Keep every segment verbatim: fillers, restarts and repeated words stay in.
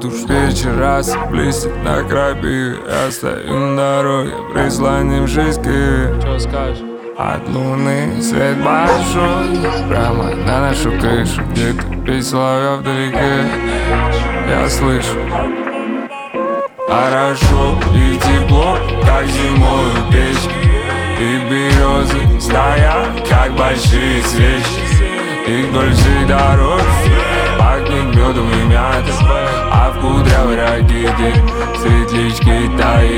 уж вечер раз блестит на крапиве. Я стою на дороге, прислонившись к иве. Чё скажешь? От луны свет большой прямо на нашу крышу. Где-то песнь соловья вдалеке я слышу. Хорошо и тепло, как зимой у печки. И березы стоят, как большие свечи. И вдоль всей дороги пахнет медом и мятой. А в кудрявой ракете светлячки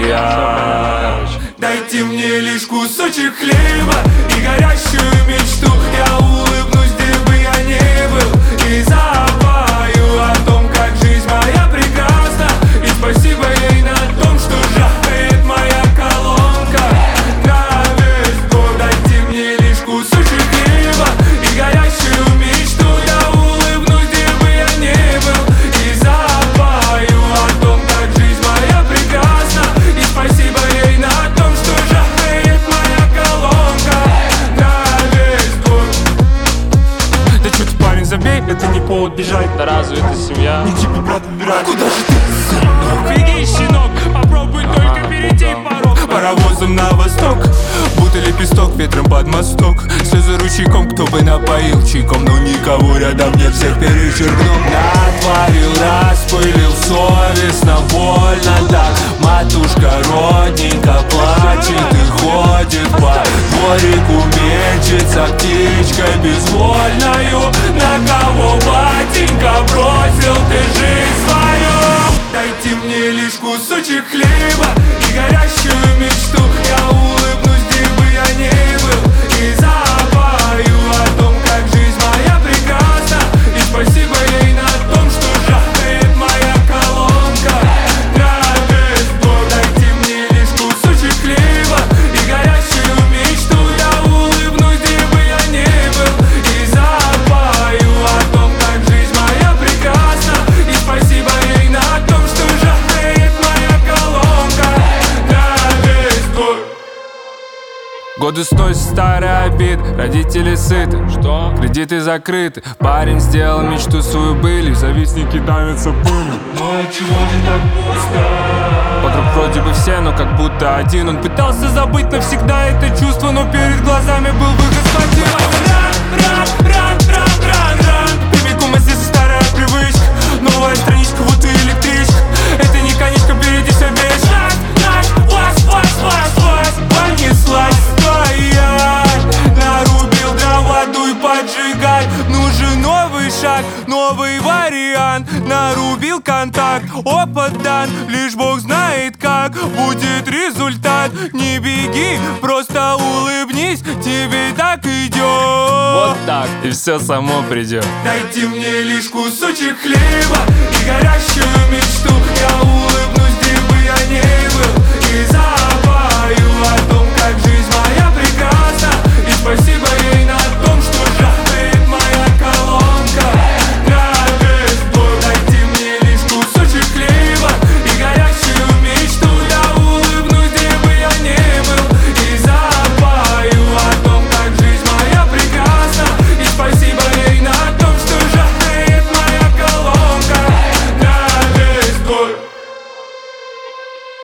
таят. Дайте мне лишь кусочек хлеба и горящую мечту. Я улыбнусь, где бы я не был, и запою о том, как жизнь моя прекрасна. И спасибо ей на том, что жахает моя колонка на весь год. Дайте мне лишь кусочек хлеба и горящую мечту. Я улыбнусь, где бы я не был, и запою о том, как жизнь моя прекрасна. И спасибо ей на том, что жахает моя колонка на весь год. Да чё ты, парень, забей, это не повод бежать. Да разве это семья? Не тебе, брат, убирать. Куда же ты, сынок? Беги, щенок, попробуй только перейти порог. Паровозом на восток, будто лепесток ветром под мосток. Слезы ручейком, кто бы напоил чайком, но никого рядом нет, всех перечеркнул. Натворил, распылил, совестно, больно так. Матушка родненько плачет и ходит по дворику, мечется птичкой безвольною. На кого, батенька, бросил ты жизнь свою? Дайте мне лишь кусочек хлеба и горящую мечту. Я улыбнусь, где бы я не был, и запою о том, как жизнь моя прекрасна. И спасибо ей на том, что жахает моя колонка на весь год. Дайте мне лишь кусочек хлеба и горящую мечту. Я улыбнусь, где бы я не был, и запою о том, как жизнь моя прекрасна. И спасибо ей на том, что жахает моя колонка на весь год. Годы сносят старый обид, родители сыты. Что? Кредиты закрыты, парень сделал мечту свою былью. Завистники давятся пылью. Ну а чего же так пусто? Вокруг вроде бы все, но как будто один. Он пытался забыть навсегда это чувство, но перед глазами был выход с мотива. Ран, ран, ран, ран, ран, ран. Прямиком здесь старая привычка. Новая страничка, вот и электричка. Это не конечка, впереди все бежит. Наш, наш, лаз, лаз, лаз, лаз. Понеслась стоять. Нарубил дрова, дуй поджигать. Нужен новый шаг, новый вариант. Нарубил контакт, опыт дан. Лишь Бог знает, как будет результат. Не беги, просто улыбнись, тебе так идет. Вот так. И все само придет. Дайте мне лишь кусочек хлеба и горящую мечту. Я улыбнусь, где бы я не был, и за